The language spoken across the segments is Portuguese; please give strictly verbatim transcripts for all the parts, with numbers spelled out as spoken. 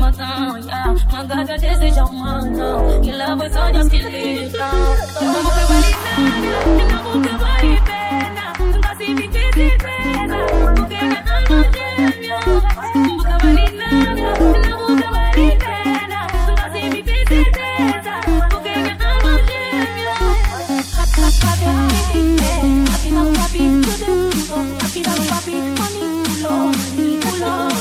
matão, yeah. Uma gata deseja humano, e lá vai só de esquisita. Uma boca vale nada, uma boca vale pena. Nunca se me fez certeza, porque é alma gêmea. Uma boca vale nada, uma boca vale pena. Nunca se me fez certeza, porque é alma gêmea. Papi, não papi, tudo. Papi, não papi, manipulo, manipulo.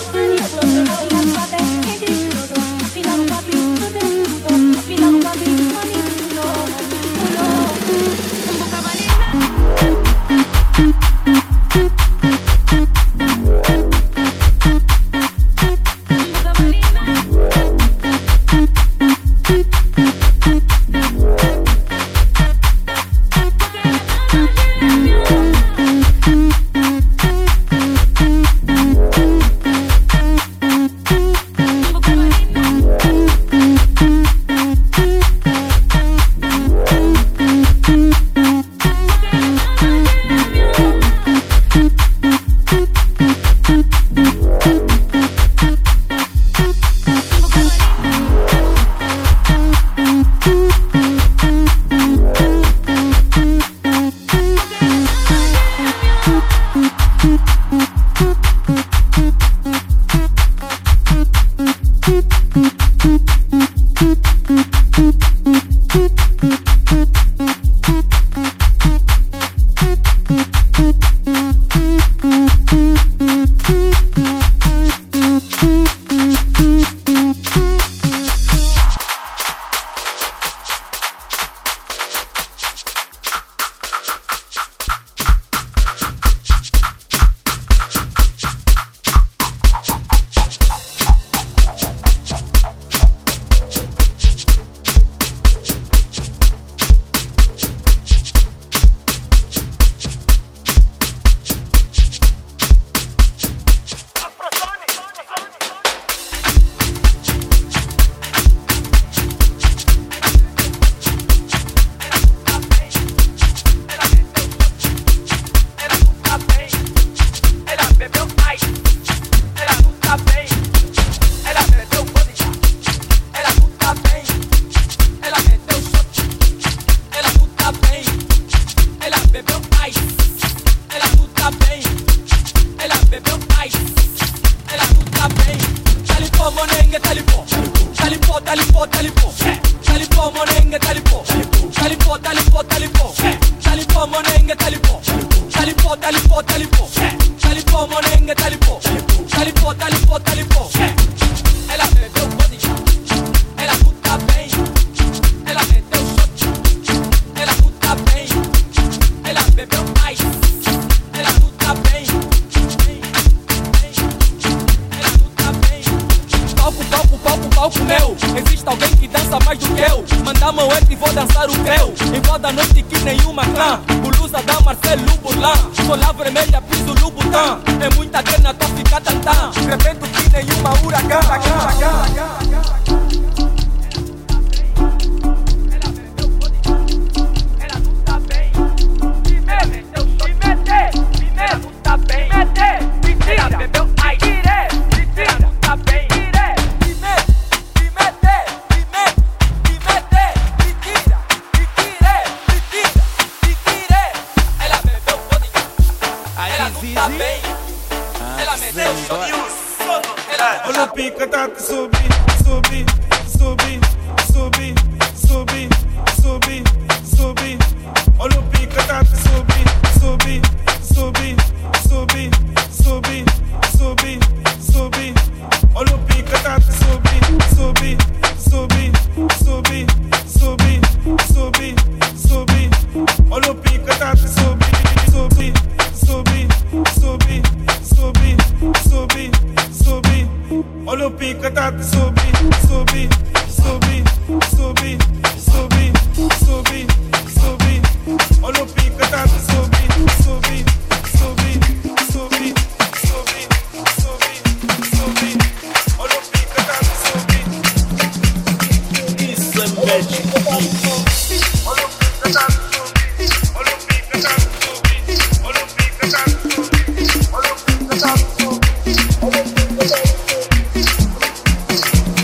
Olha o pica, tá que subir, subir, subir, subir, subir, subir, subir. Olha o pica, tá que subir, subir, subir, subir, subir, subir, subir. Olha o pica, tá que subir, subir, subir, subir, subir, subir, subir. Olha o pica, tá que subir, subir, subir, subir, subir, subir, subir. Olha o pica, tá que subir, subir, subir, subir, subir, subir, subir. Olha o pica, tá que subir, subir, subir, subir, subir, subir, subir. Olha o pica, tá que subir. Isso é magic. Olha o pica, tá que subir. Olha o pica, tá que subir. Olha o pica, tá que subir. Olha o pica, tá que subir. Olha o pica, tá que subir.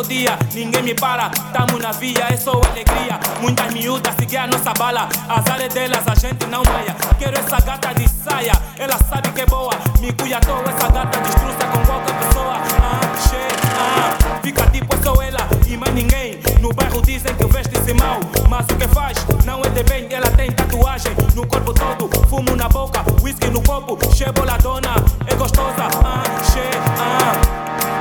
o dia, ninguém me para. Tamo na via, é só alegria. Muitas miúdas seguem a nossa bala. As áreas delas a gente não meia. Quero essa gata de saia, ela sabe que é boa. Me cuida à toa, essa gata destruça com qualquer pessoa. Ah, che, ah, fica tipo é só ela e mais ninguém. No bairro dizem que veste-se mal, mas o que faz não é de bem. Ela tem tatuagem no corpo todo, fumo na boca, whisky no copo, che boladona, é gostosa. Ah, che, ah.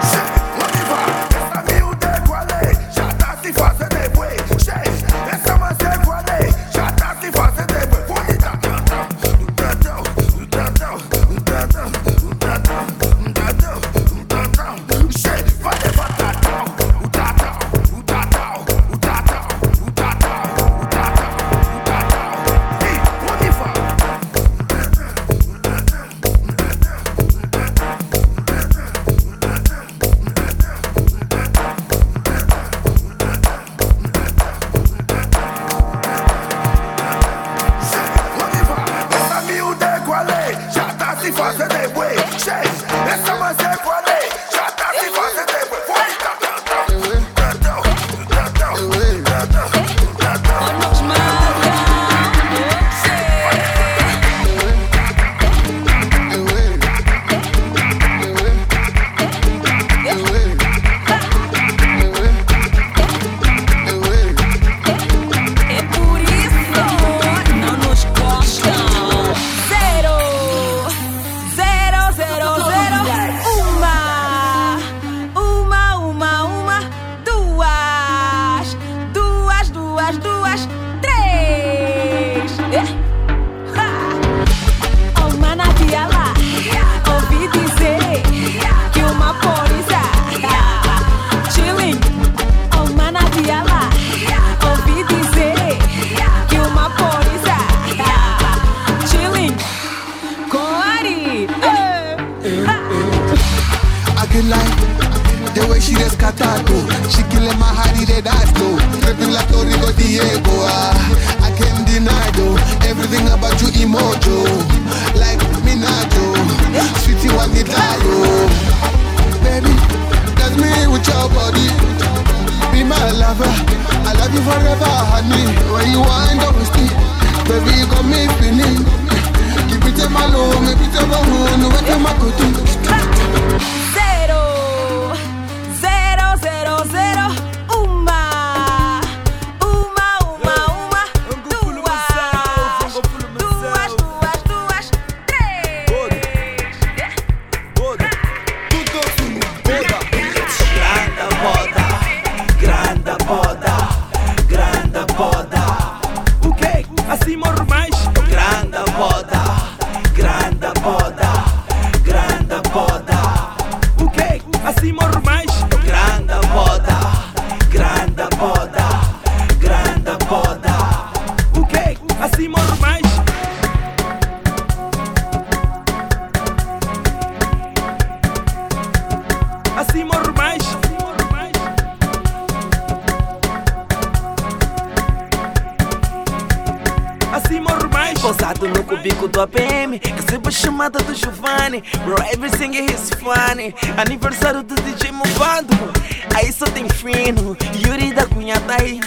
Pousado no cubico do A P M, recebo a chamada do Giovanni. Bro, everything is funny. Aniversário do D J Movado. Aí só tem fino, Yuri da Cunha tá aí,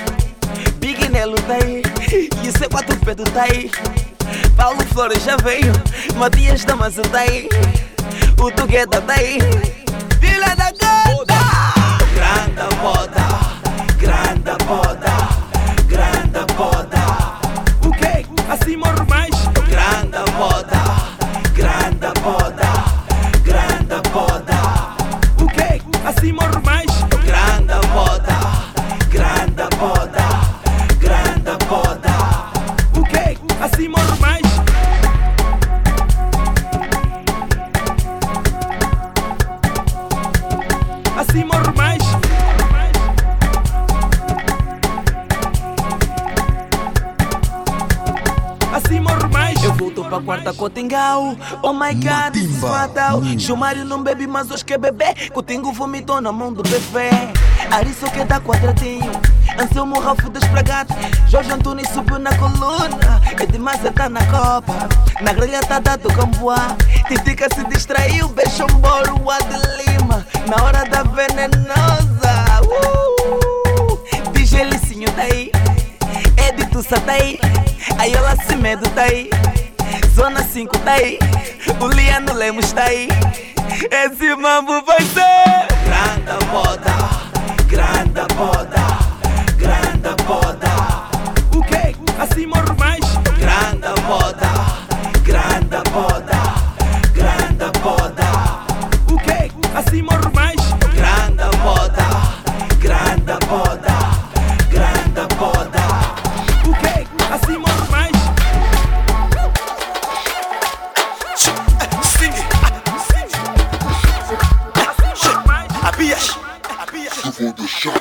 Big Nelo tá aí, e o C quatro Pedro tá aí, Paulo Flores já veio, Matias Damaso tá aí, o Tugueta tá aí, Vila da Gata. Grande boda, grande boda, grande boda. O que? Assim morro mais. Grande boda, grande boda, grande boda. O que? Assim morro mais. Grande boda, grande boda, grande boda. O que? Assim morro mais. Assim morro mais. Assim morro mais. Eu volto pra quarta Cotingau. Oh my god, this is fatal. Chumário não bebe, mas hoje quer beber. Cotingo vomitou na mão do bebê. Ari só quer dar quadradinho. Anselmo Ralfo das Pragatas. Jorge Antunes subiu na coluna. É demais, tá na copa. Na grelha tá dado camboá. Titica se distraiu, beijou um bolo de Lima. Na hora da venenosa. Uh! aí, o Liano Lemos tá aí. Esse mambo vai ser grande boda, grande boda, grande boda. O que? Assim morro mais. Grande boda, grande boda, grande boda. O que? Assim morro mais. Grande boda, grande boda, grande boda. O que? Assim morro mais. Sing it, sing it. Abias, Abias. Eu vou deixar.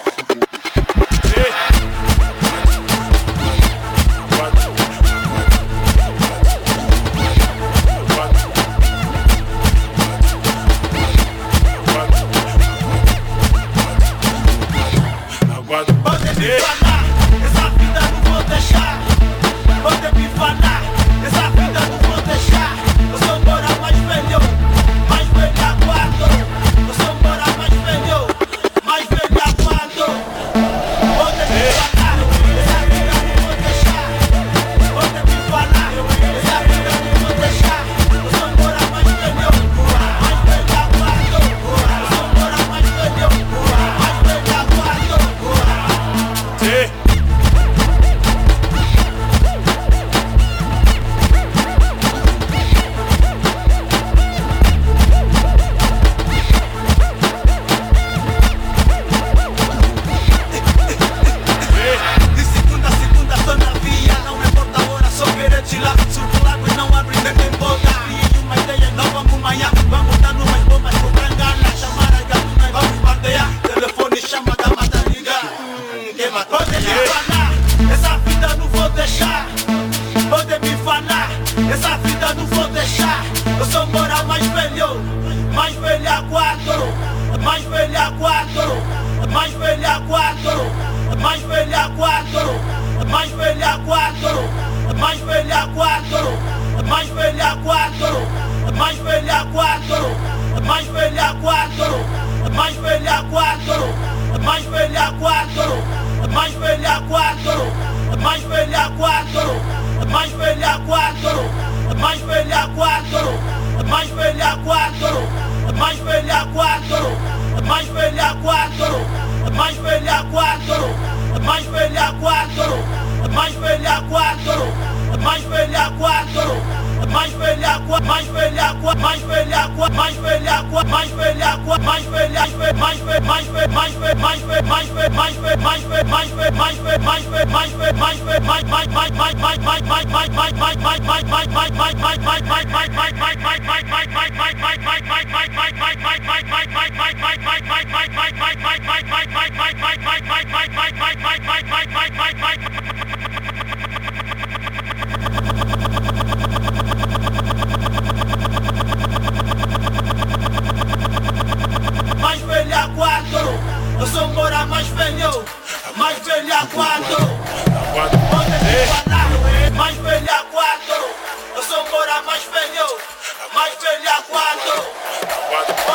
Podem me falar, essa vida não vou deixar. Podem me falar, essa vida não vou deixar. Eu sou embora mais velho, mais velho aguardo. Eu sou embora mais velho, mais velho aguardo. Podem me falar, essa vida não vou deixar. Podem me falar, essa vida não vou deixar. Eu sou embora mais velho, mais velho aguardo. Eu sou embora mais velho, mais velho aguardo. De segunda a segunda tô na via, não me importa a hora, só querer te lá. Subo água e não abre nem tem boda. E uma ideia, não vamos manhã, vamos dar numas bombas com brangana. Chamar as galinhas, vamos bandear. Telefone chama da mata liga. Quem matou? Podem me falar, essa vida não vou deixar. Podem me falar, essa vida não vou deixar. Eu sou embora mais velho, mais velho aguardo. Mais velho aguardo, mais velho aguardo. Mais velho aguardo, mais velho aguardo. Mais velho aguardo, mais velho aguardo. Mais velho aguardo, mais velho aguardo. Mais velho aguardo, mais velho aguardo. Mais velho aguardo, mais velho aguardo. Mais velho aguardo, mais velho aguardo. Mais velho aguardo, mais velho aguardo. Mais velho aguardo, mais velho aguardo. Mais velho aguardo, mais velho aguardo. Mais velho aguardo, mais velho aguardo. Mais velho aguardo, mais velho aguardo. Mais velho aguardo, mais velho aguardo. Mais velho aguardo, mais velho, mais velho, mais velho, mais velho, mais velho, mais velho, mais velho, mais velho, mais velho, mais velho, mais velho, mais velho, mais mais mais mais mais mais mais mais mais mais mais mais mais mais mais mais mais velho aguardo. Eu sou embora mais velho, mais velho aguardo. Podem me falar, mais velho aguardo. Eu sou embora mais velho, mais velho aguardo.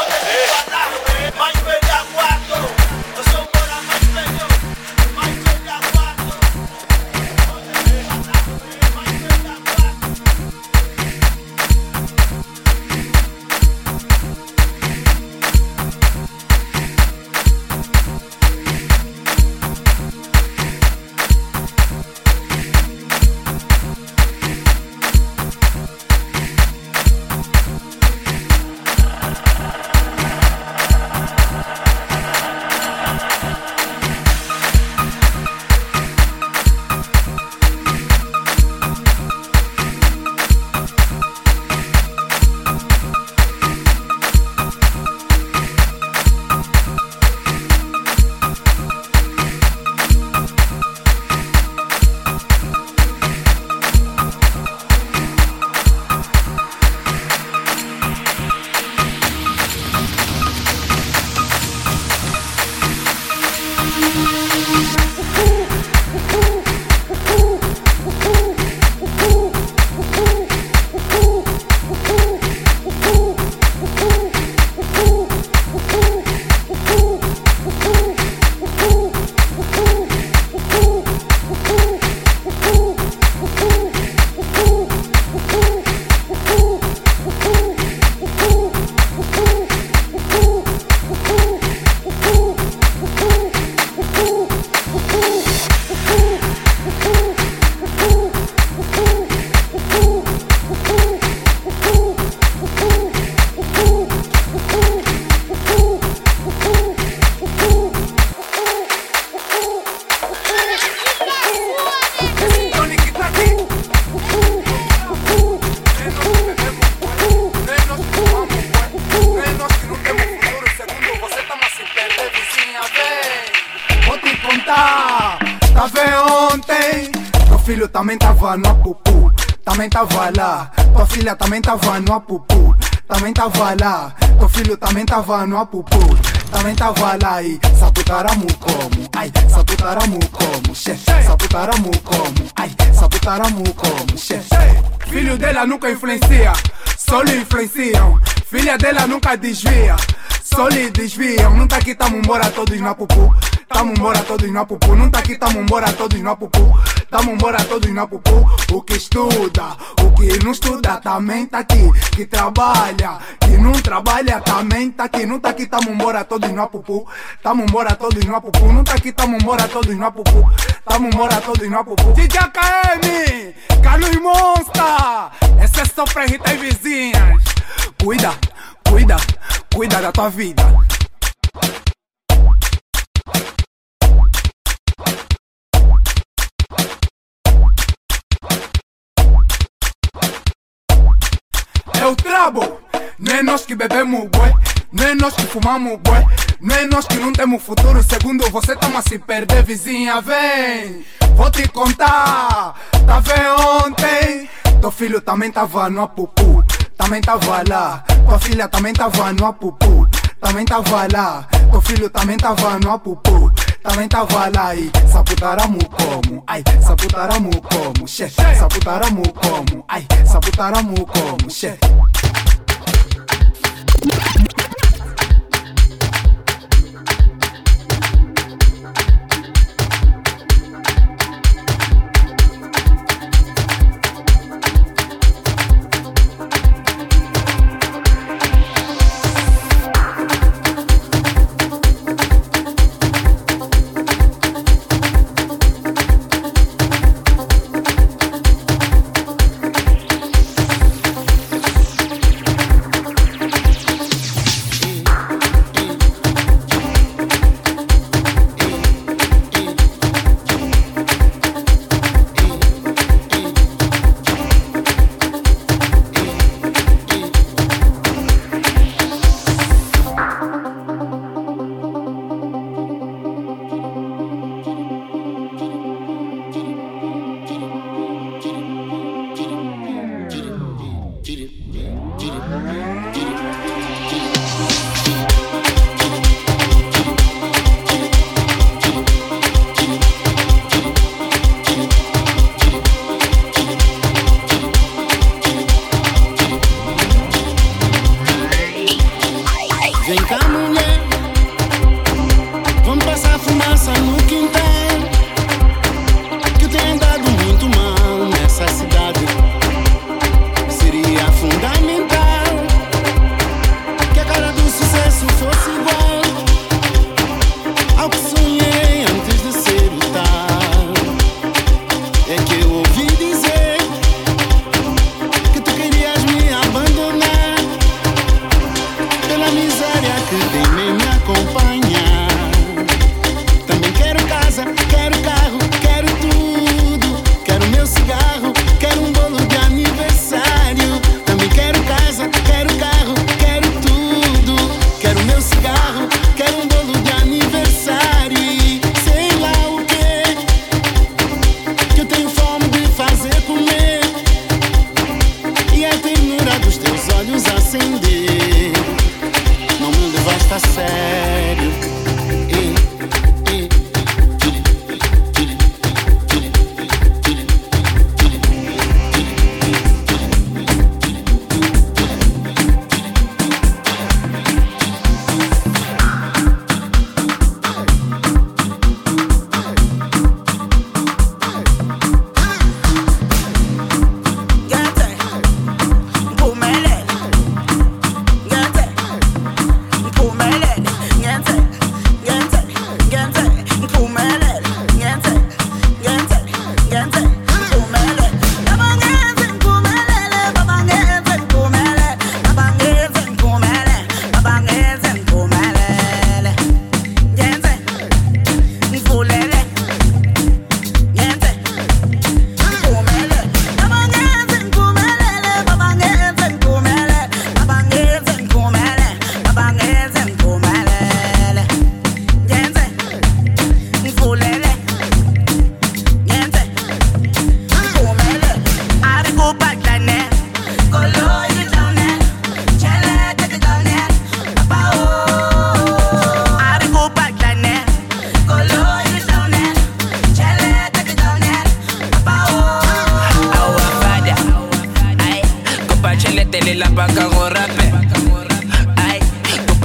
filho também tava no apupu, também tava lá. Tua filha também tava no apupu, também tava lá. Teu filho também tava no apupu, também tava lá. E saputaramu como, ai, saputaramu como, che, saputaramu como, ai, saputaramu como, che. Filho dela nunca influencia, só lhe influenciam. Filha dela nunca desvia, só lhe desviam. Não tá aqui, tamo embora todos no apupu, tamo embora todos no apupu. Não tá aqui, tamo embora todos no apupu, tamo embora todos no apupu. O que estuda, o que não estuda também tá aqui. Que trabalha, que não trabalha também tá aqui. Não tá aqui, tamo embora todos no apupu, tamo embora todos no apupu. Não tá aqui, tamo embora todos no apupu, tamo embora todos no apupu. D J K M, Carlos e Monsta, essa é só pra irritar as vizinhas. Cuida, cuida, cuida da tua vida. É o trabo, não é nós que bebemos bué, não é nós que fumamos bué, não é nós que não temos futuro. Segundo você, tamo a se perder. Vizinha, vem, vou te contar. Tá vendo ontem? Teu filho também tava no apupu, também tava lá. Tua filha também tava no apupu, também tava lá. Teu filho também tava no apupu, também tava lá. E saputaramu como, ai, saputaramu como, che, saputaramu como, ai, saputaramu como, che.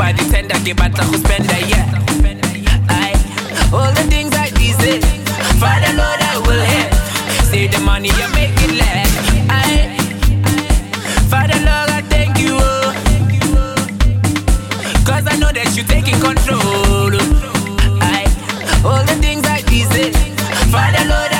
body tender, give back to spender, yeah. I all the things I deserve, Father Lord I will have. Save the money you make it last. I Father Lord I thank you, oh. Cause I know that you taking control. I all the things I deserve, Father Lord